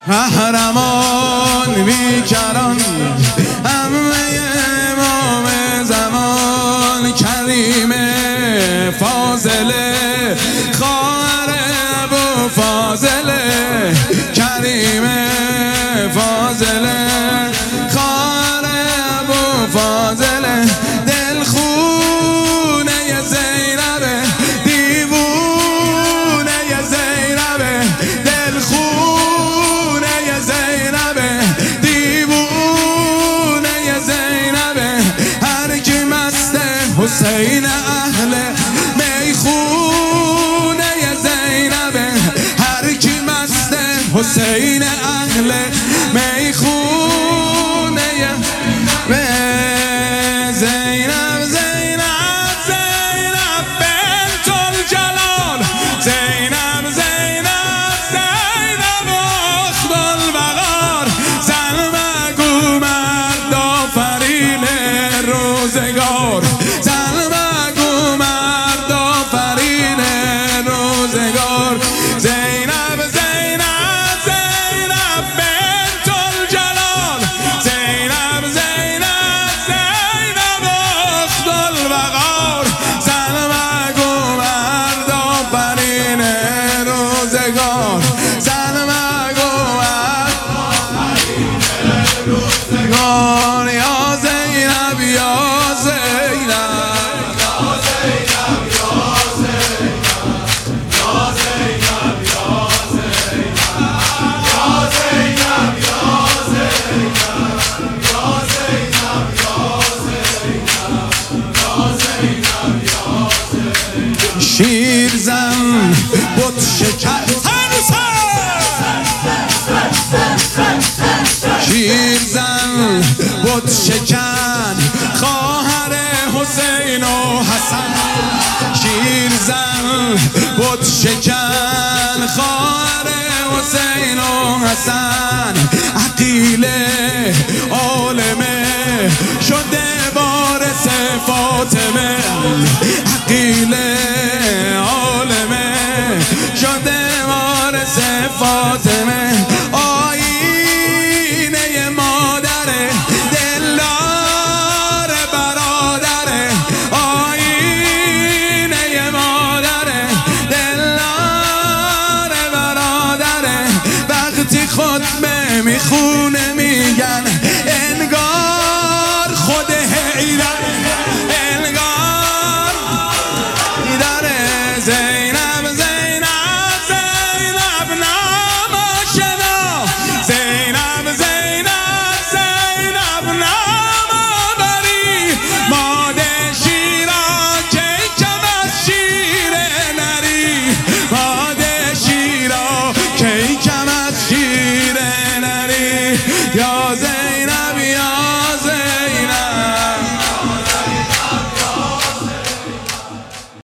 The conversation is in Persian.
قهرمان بیکران همه امام زمان کریم فاضله خواهر ابو فاضله کریم فاضله خواهر ابو فاضله دلخونه زینبه دیوونه زینبه دلخونه زینبه دیوونه زینبه هر کی مست حسین اهل میخونه زینبه هر کی مست حسین اهل میخونه زینب زینب زینب بنت الجلال زینب زینب زینب اخت الوقار زن مگو مرد آفرین روزگار زن مگو مرد آفرین روزگار زینب زینب زینب بنت الجلال زینب زینب زینب اخت الوقار زن مگو مرد آفرین روزگار زن مگو مرد آفرین روزگار یا زینب یا زینب یا زینب یا زینب یا زینب یا زینب یا زینب شیرزن بت شکن شیرزن بت شکن خواهر حسین و حسن شیرزن بت شکن خواهر حسین و حسن عقیله عالمه شده وارث فاطمه عقیله عالمه شده وارث فاطمه آینه مادره دلدار برادره آینه مادره دلدار برادره وقتی خطبه میخونه